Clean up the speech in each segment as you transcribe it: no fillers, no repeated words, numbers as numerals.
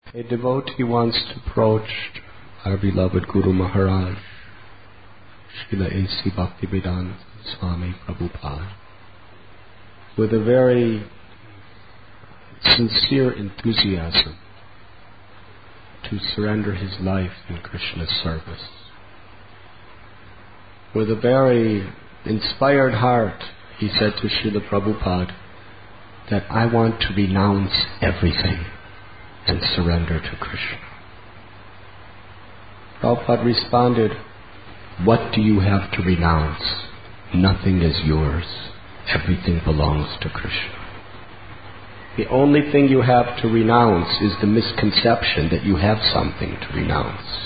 A devotee wants to approach our beloved Guru Maharaj, Srila A.C. Bhaktivedanta Swami Prabhupada, with a very sincere enthusiasm to surrender his life in Krishna's service. With a very inspired heart, he said to Srila Prabhupada that I want to renounce everything and surrender to Krishna. Prabhupada responded, what do you have to renounce? Nothing is yours. Everything belongs to Krishna. The only thing you have to renounce is the misconception that you have something to renounce.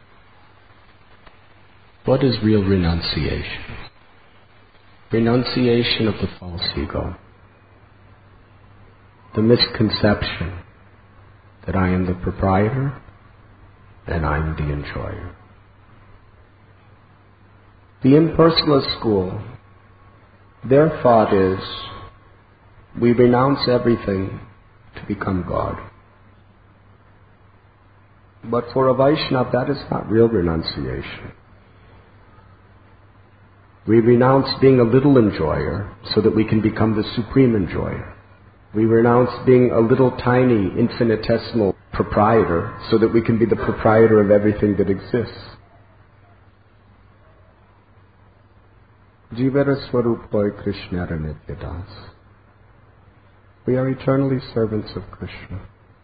What is real renunciation? Renunciation of the false ego. The misconception that I am the proprietor and I am the enjoyer. The impersonalist school, their thought is, we renounce everything to become God. But for a Vaishnava, that is not real renunciation. We renounce being a little enjoyer so that we can become the supreme enjoyer. We renounce being a little tiny, infinitesimal proprietor so that we can be the proprietor of everything that exists. Jivara Swarupoi Krishnara Nityadas. We are eternally servants of Krishna.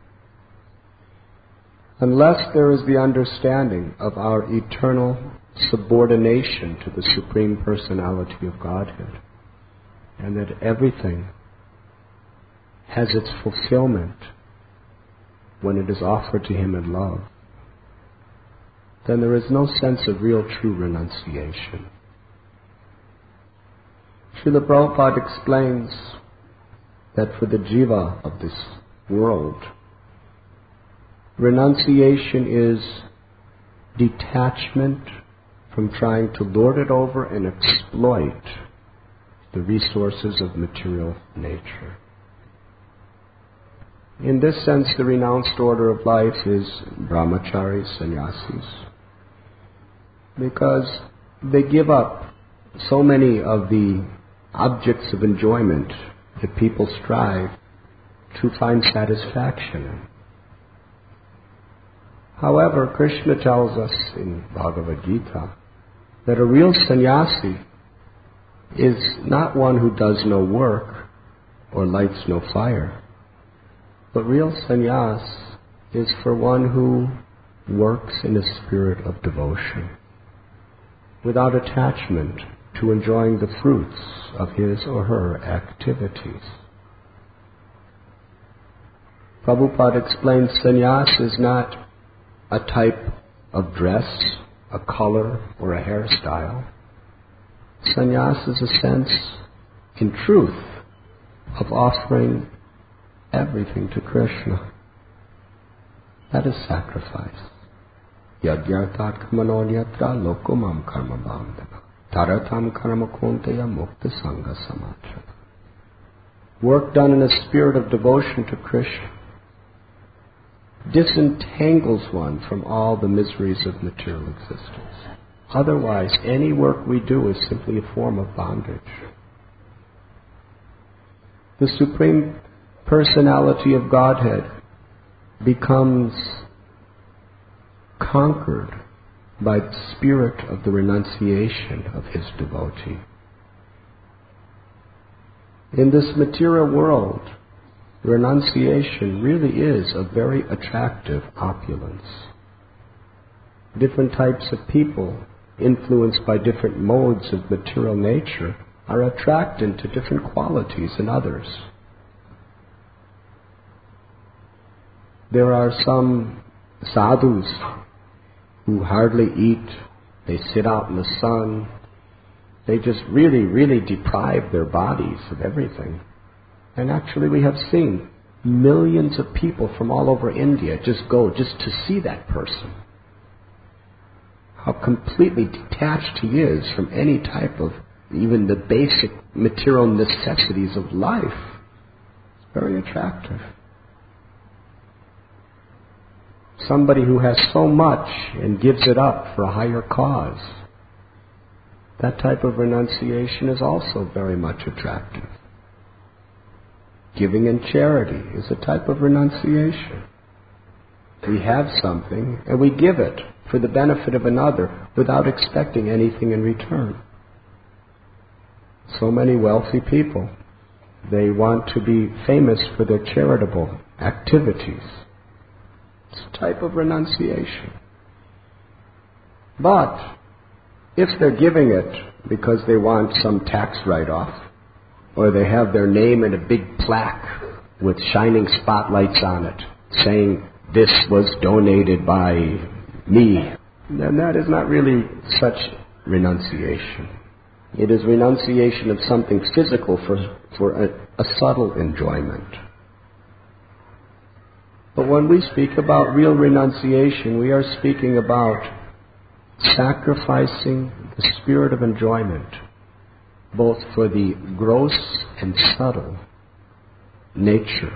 Unless there is the understanding of our eternal subordination to the Supreme Personality of Godhead, and that everything has its fulfillment when it is offered to Him in love, then there is no sense of real true renunciation. Srila Prabhupada explains that for the jiva of this world, renunciation is detachment from trying to lord it over and exploit the resources of material nature. In this sense, the renounced order of life is brahmacharis, sannyasis, because they give up so many of the objects of enjoyment that people strive to find satisfaction in. However, Krishna tells us in Bhagavad Gita that a real sannyasi is not one who does no work or lights no fire, but real sannyas is for one who works in a spirit of devotion, without attachment to enjoying the fruits of his or her activities. Prabhupada explains sannyas is not a type of dress, a color, or a hairstyle. Sannyas is a sense, in truth, of offering everything to Krishna. That is sacrifice. Yagyartat kamanonyatra lokomam karma bandhana taratam karma konteya mukta sangha samachara. Work done in a spirit of devotion to Krishna disentangles one from all the miseries of material existence. Otherwise, any work we do is simply a form of bondage. The Supreme Personality of Godhead becomes conquered by the spirit of the renunciation of His devotee. In this material world, renunciation really is a very attractive opulence. Different types of people, influenced by different modes of material nature, are attracted to different qualities in others. There are some sadhus who hardly eat, they sit out in the sun, they just really deprive their bodies of everything. And actually we have seen millions of people from all over India just go just to see that person. How completely detached he is from any type of even the basic material necessities of life. It's very attractive. somebody who has so much and gives it up for a higher cause, that type of renunciation is also very much attractive. Giving in charity is a type of renunciation. We have something and we give it for the benefit of another without expecting anything in return. So many wealthy people, they want to be famous for their charitable activities. It's a type of renunciation. But if they're giving it because they want some tax write-off, or they have their name in a big plaque with shining spotlights on it, saying, "This was donated by me," then that is not really such renunciation. It is renunciation of something physical for a subtle enjoyment. But when we speak about real renunciation, we are speaking about sacrificing the spirit of enjoyment, both for the gross and subtle nature.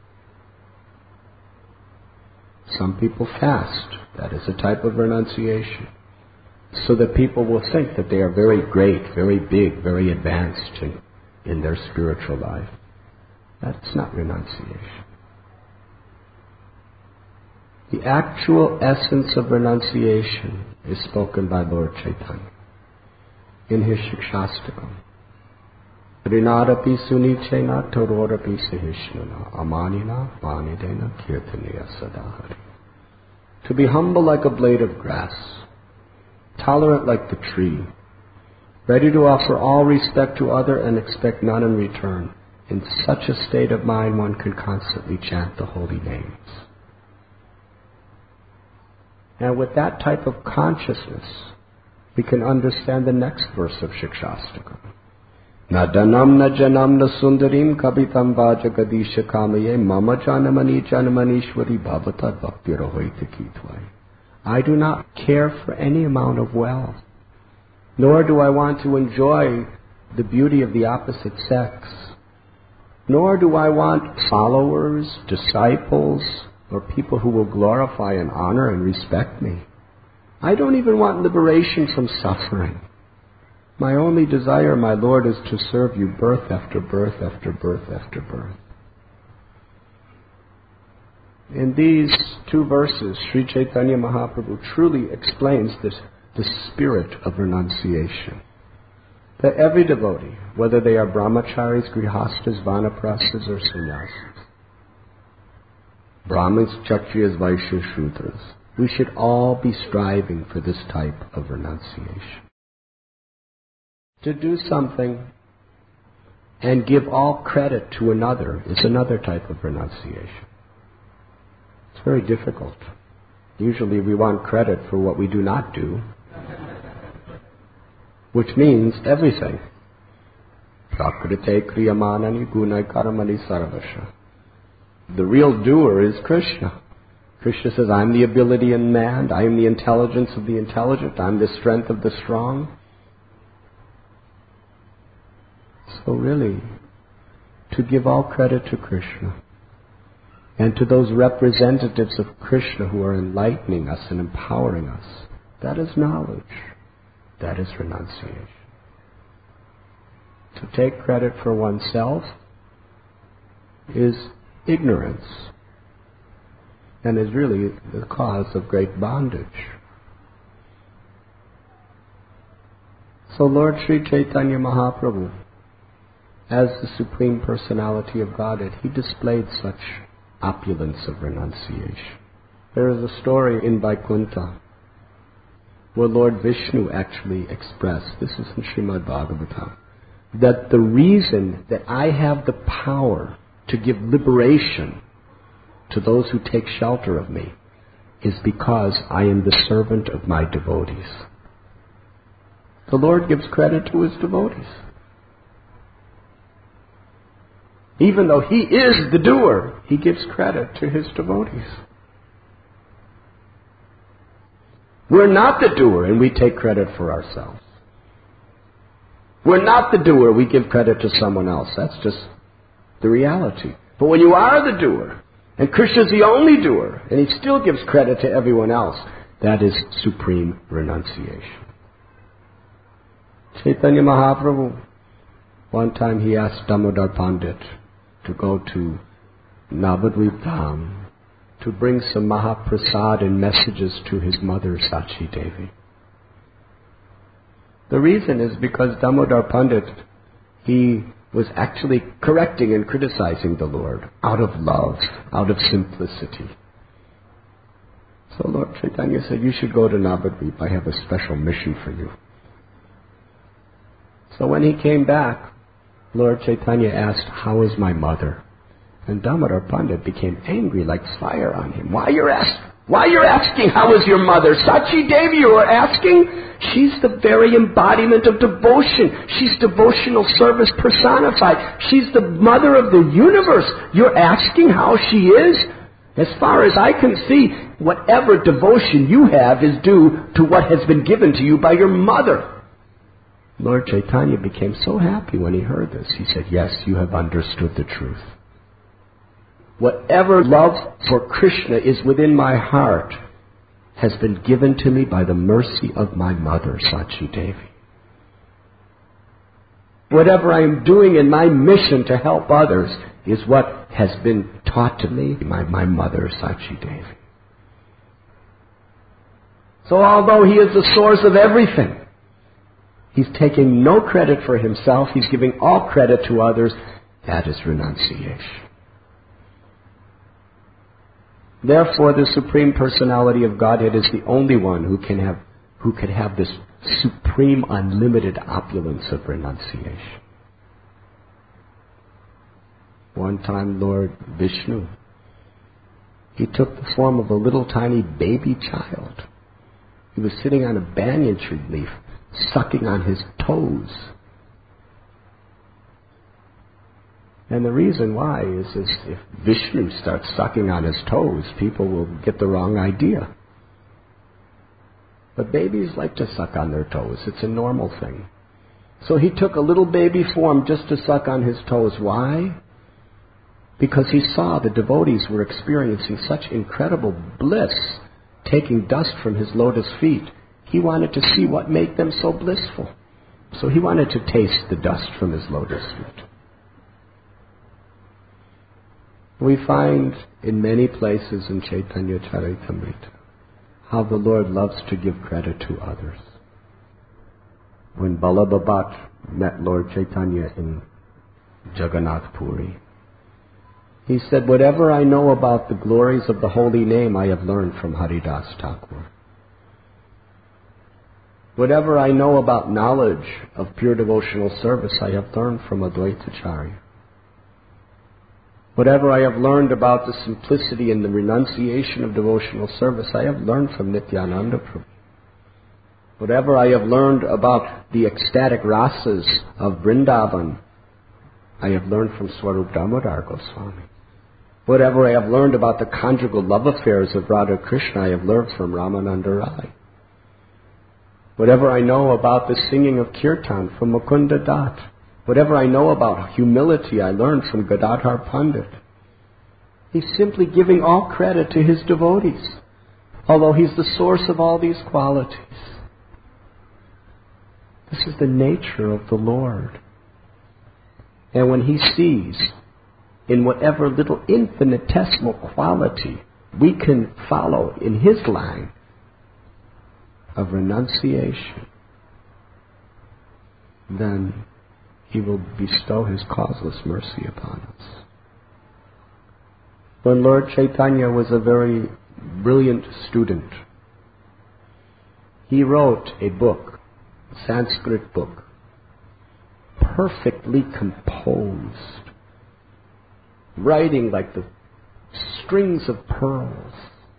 Some people fast. That is a type of renunciation. So that people will think that they are very great, very big, very advanced in their spiritual life. That's not renunciation. The actual essence of renunciation is spoken by Lord Chaitanya in his Shikshastakam. Rinadapi sunichena tororapi sahishnana amanina vanidena kirtaniya sadahari. To be humble like a blade of grass, tolerant like the tree, ready to offer all respect to other and expect none in return. In such a state of mind one can constantly chant the holy names. And with that type of consciousness, we can understand the next verse of Shikshastakam. Na danam na janam na sundarim kabitam vajagadisha kamaye mama janamani janamanishwari bhavata bhaktirohoita kitvai. I do not care for any amount of wealth, nor do I want to enjoy the beauty of the opposite sex, nor do I want followers, disciples, or people who will glorify and honor and respect me. I don't even want liberation from suffering. My only desire, my Lord, is to serve you birth after birth after birth after birth. In these two verses, Sri Chaitanya Mahaprabhu truly explains the spirit of renunciation. That every devotee, whether they are brahmacharis, grihastas, vanaprasthas, or sannyasis, Brahmins, Kshatriyas, Vaishyas, Shudras, we should all be striving for this type of renunciation. To do something and give all credit to another is another type of renunciation. It's very difficult. Usually we want credit for what we do not do, which means everything. Prakrite kriyamanani gunai karamani sarvasha. The real doer is Krishna. Krishna says, I'm the ability in man, I am the intelligence of the intelligent, I'm the strength of the strong. So really, to give all credit to Krishna and to those representatives of Krishna who are enlightening us and empowering us, that is knowledge. That is renunciation. To take credit for oneself is ignorance and is really the cause of great bondage. So Lord Sri Chaitanya Mahaprabhu, as the Supreme Personality of Godhead, he displayed such opulence of renunciation. There is a story in Vaikuntha where Lord Vishnu actually expressed, this is in Srimad Bhagavatam, that the reason that I have the power to give liberation to those who take shelter of me is because I am the servant of my devotees. The Lord gives credit to his devotees. Even though he is the doer, he gives credit to his devotees. We're not the doer and we take credit for ourselves. We're not the doer, we give credit to someone else. That's just the reality. But when you are the doer, And Krishna's the only doer, and he still gives credit to everyone else. That is supreme renunciation. Chaitanya Mahaprabhu, one time he asked Damodar Pandit to go to Navadvip Dham to bring some Mahaprasad and messages to his mother Sachi Devi. The reason is because Damodar Pandit, he was actually correcting and criticizing the Lord out of love, out of simplicity. So Lord Chaitanya said, you should go to Navadvip. I have a special mission for you. So when he came back, Lord Chaitanya asked, how is my mother? And Damodar Pandit became angry like fire on him. Why you're asking how is your mother? Sachi Devi you are asking? She's the very embodiment of devotion. She's devotional service personified. She's the mother of the universe. You're asking how she is? As far as I can see, whatever devotion you have is due to what has been given to you by your mother. Lord Chaitanya became so happy when he heard this. He said, yes, you have understood the truth. Whatever love for Krishna is within my heart has been given to me by the mercy of my mother, Sachi Devi. Whatever I am doing in my mission to help others is what has been taught to me by my mother, Sachi Devi. So although he is the source of everything, he's taking no credit for himself. He's giving all credit to others. That is renunciation. Therefore, the Supreme Personality of Godhead is the only one who can have this supreme, unlimited opulence of renunciation. One time, Lord Vishnu, he took the form of a little tiny baby child. He was sitting on a banyan tree leaf, sucking on his toes. And the reason why is if Vishnu starts sucking on his toes, people will get the wrong idea. But babies like to suck on their toes. It's a normal thing. So he took a little baby form just to suck on his toes. Why? Because he saw the devotees were experiencing such incredible bliss, taking dust from his lotus feet. He wanted to see what made them so blissful. So he wanted to taste the dust from his lotus feet. We find in many places in Chaitanya Charitamrita how the Lord loves to give credit to others. When Vallabha Bhatt met Lord Chaitanya in Jagannath Puri, he said, whatever I know about the glories of the holy name I have learned from Haridas Thakur. Whatever I know about knowledge of pure devotional service I have learned from Advaitacharya. Whatever I have learned about the simplicity and the renunciation of devotional service, I have learned from Nityananda Prabhu. Whatever I have learned about the ecstatic rasas of Vrindavan, I have learned from Swarup Damodar Goswami. Whatever I have learned about the conjugal love affairs of Radha Krishna, I have learned from Ramananda Rai. Whatever I know about the singing of Kirtan, from Mukunda Dutt. Whatever I know about humility, I learned from Gadadhar Pandit. He's simply giving all credit to his devotees, although he's the source of all these qualities. This is the nature of the Lord. And when he sees in whatever little infinitesimal quality we can follow in his line of renunciation, then he will bestow his causeless mercy upon us. When Lord Chaitanya was a very brilliant student, he wrote a book, a Sanskrit book, perfectly composed, writing like the strings of pearls.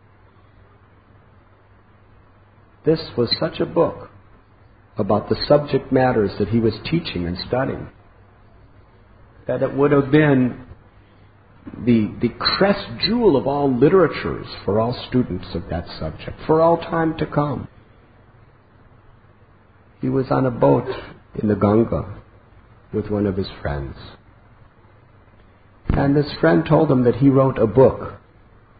This was such a book about the subject matters that he was teaching and studying, that it would have been the crest jewel of all literatures for all students of that subject, for all time to come. He was on a boat in the Ganga with one of his friends. And this friend told him that he wrote a book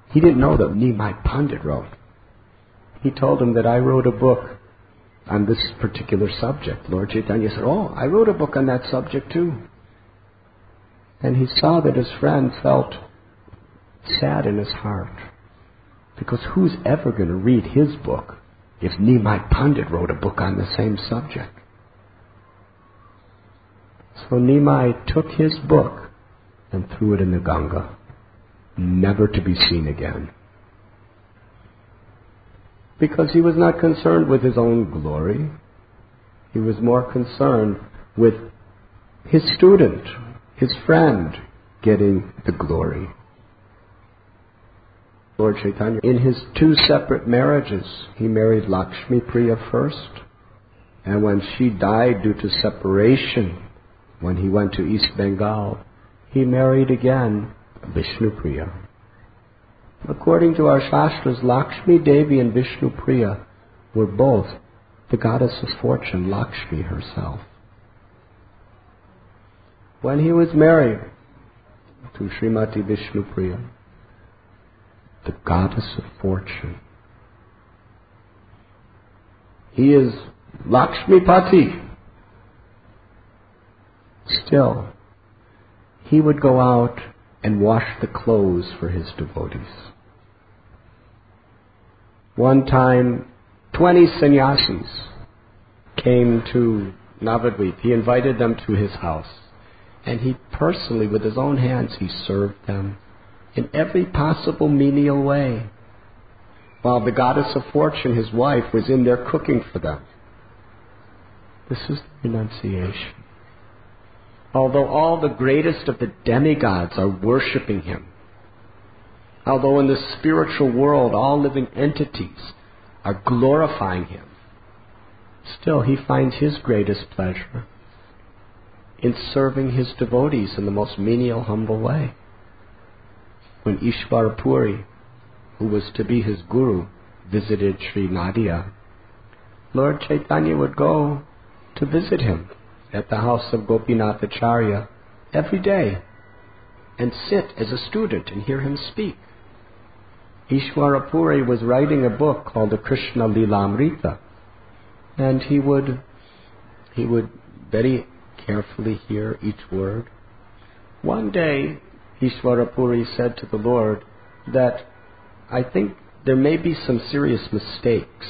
He didn't know that Nimai Pandit wrote. He told him that I wrote a book on this particular subject. Lord Chaitanya said, oh, I wrote a book on that subject too. And he saw that his friend felt sad in his heart. Because who's ever going to read his book if Nimai Pandit wrote a book on the same subject? So Nimai took his book and threw it in the Ganga, never to be seen again. Because he was not concerned with his own glory. He was more concerned with his student, his friend, getting the glory. Lord Chaitanya, in his 2 separate marriages, he married Lakshmi Priya first, and when she died due to separation, when he went to East Bengal, he married again Vishnu Priya. According to our Shastras, Lakshmi Devi and Vishnu Priya were both the goddess of fortune, Lakshmi herself. When he was married to Srimati Vishnu Priya, the goddess of fortune, he is Lakshmi Pati. Still, he would go out and wash the clothes for his devotees. One time, 20 sannyasis came to Navadvip. He invited them to his house. And he personally, with his own hands, he served them in every possible menial way. While the goddess of fortune, his wife, was in there cooking for them. This is the renunciation. Although all the greatest of the demigods are worshipping him, although in the spiritual world all living entities are glorifying him, still he finds his greatest pleasure in serving his devotees in the most menial, humble way. When Ishvara Puri, who was to be his guru, visited Sri Nadia, Lord Chaitanya would go to visit him at the house of Gopinath Acharya every day and sit as a student and hear him speak. Ishvara Puri was writing a book called the Krishna Lilamrita, and he would very carefully hear each word. One day, Ishvara Puri said to the Lord that I think there may be some serious mistakes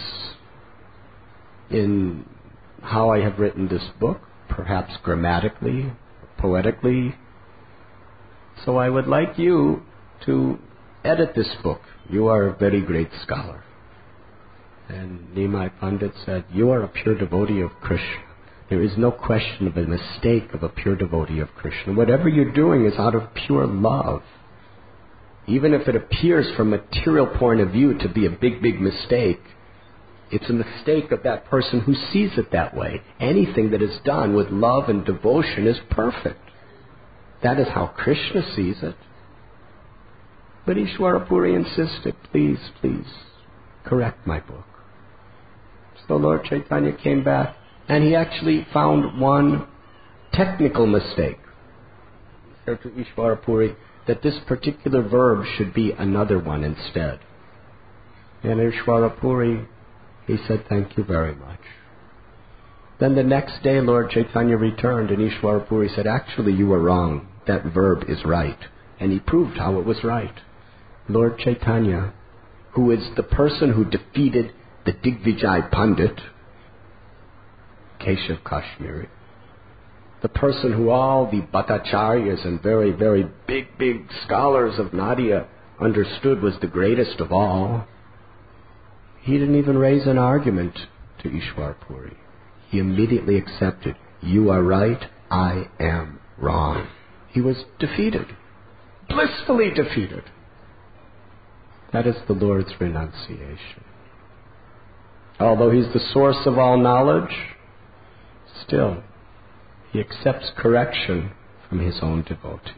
in how I have written this book, perhaps grammatically, poetically. So I would like you to edit this book. You are a very great scholar. And Nimai Pandit said, you are a pure devotee of Krishna. There is no question of a mistake of a pure devotee of Krishna. Whatever you're doing is out of pure love. Even if it appears from a material point of view to be a big, big mistake, it's a mistake of that person who sees it that way. Anything that is done with love and devotion is perfect. That is how Krishna sees it. But Ishvara Puri insisted, please, please, correct my book. So Lord Chaitanya came back, and he actually found one technical mistake. He said to Ishvara Puri that this particular verb should be another one instead. And Ishvara Puri, he said, thank you very much. Then the next day Lord Chaitanya returned, and Ishvara Puri said, actually you were wrong. That verb is right. And he proved how it was right. Lord Chaitanya, who is the person who defeated the Digvijay Pandit, Keshav Kashmiri, the person who all the Bhattacharyas and very, very big, big scholars of Nadia understood was the greatest of all, he didn't even raise an argument to Ishvara Puri. He immediately accepted, you are right, I am wrong. He was defeated, blissfully defeated. That is the Lord's renunciation. Although He's the source of all knowledge, still, He accepts correction from His own devotees.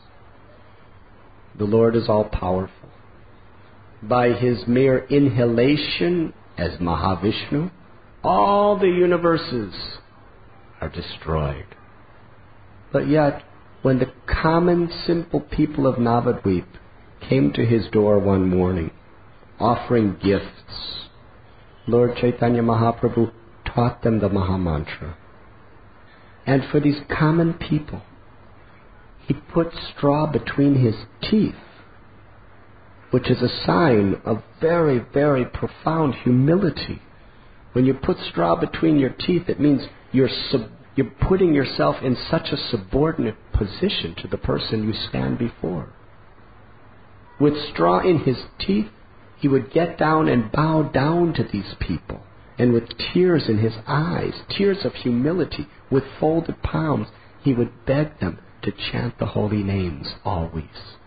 The Lord is all-powerful. By His mere inhalation as Mahavishnu, all the universes are destroyed. But yet, when the common, simple people of Navadvip came to his door one morning offering gifts. Lord Chaitanya Mahaprabhu taught them the Mahamantra. And for these common people, he put straw between his teeth, which is a sign of very, very profound humility. When you put straw between your teeth, it means you're putting yourself in such a subordinate position to the person you stand before. With straw in his teeth, he would get down and bow down to these people. And with tears in his eyes, tears of humility, with folded palms, he would beg them to chant the holy names always.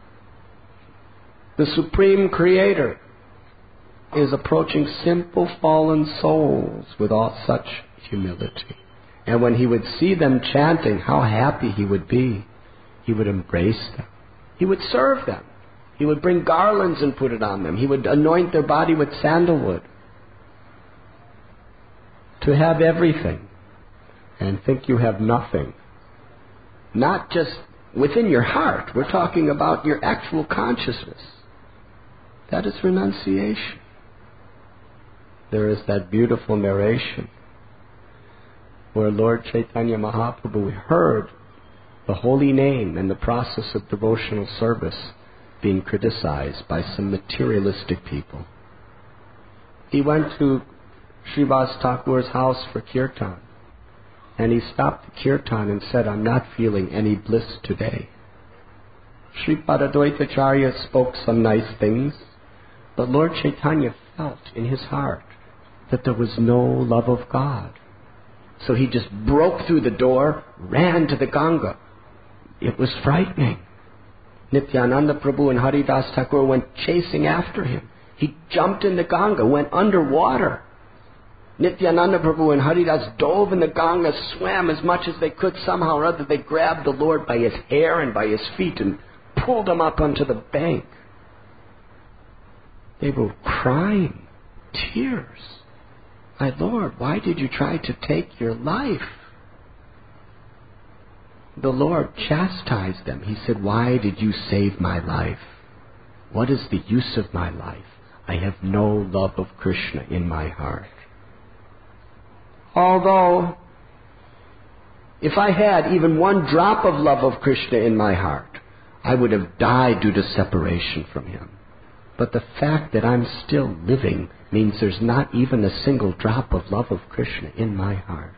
The Supreme Creator is approaching simple fallen souls with all such humility. And when he would see them chanting, how happy he would be. He would embrace them. He would serve them. He would bring garlands and put it on them. He would anoint their body with sandalwood. To have everything and think you have nothing. Not just within your heart. We're talking about your actual consciousness. That is renunciation. There is that beautiful narration where Lord Chaitanya Mahaprabhu heard the holy name and the process of devotional service being criticized by some materialistic people. He went to Srivas Thakur's house for kirtan, and he stopped the kirtan and said, "I'm not feeling any bliss today." Sripada Advaitacharya spoke some nice things, but Lord Chaitanya felt in his heart that there was no love of God. So he just broke through the door, ran to the Ganga. It was frightening. Nityananda Prabhu and Haridas Thakur went chasing after him. He jumped in the Ganga, went underwater. Nityananda Prabhu and Haridas dove in the Ganga, swam as much as they could. Somehow or other they grabbed the Lord by his hair and by his feet and pulled him up onto the bank. They were crying, tears. "My Lord, why did you try to take your life?" The Lord chastised them. He said, "Why did you save my life? What is the use of my life? I have no love of Krishna in my heart." Although, if I had even one drop of love of Krishna in my heart, I would have died due to separation from him. But the fact that I'm still living means there's not even a single drop of love of Krishna in my heart.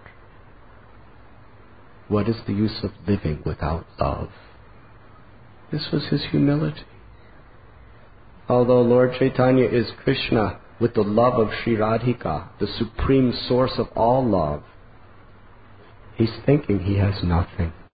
What is the use of living without love? This was his humility. Although Lord Chaitanya is Krishna with the love of Sri Radhika, the supreme source of all love, he's thinking he has nothing.